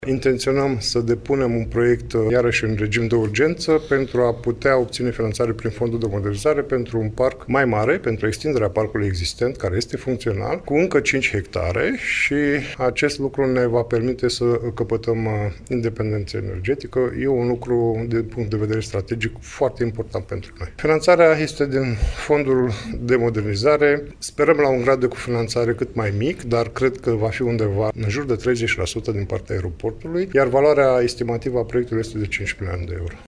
Intenționăm să depunem un proiect iarăși în regim de urgență pentru a putea obține finanțare prin fondul de modernizare pentru un parc mai mare, pentru extinderea parcului existent, care este funcțional, cu încă 5 hectare și acest lucru ne va permite să căpătăm independență energetică. E un lucru, din punct de vedere strategic, foarte important pentru noi. Finanțarea este din fondul de modernizare. Sperăm la un grad de cofinanțare cât mai mic, dar cred că va fi undeva în jur de 30% din partea aeroportului, iar valoarea estimativă a proiectului este de 5 milioane de euro.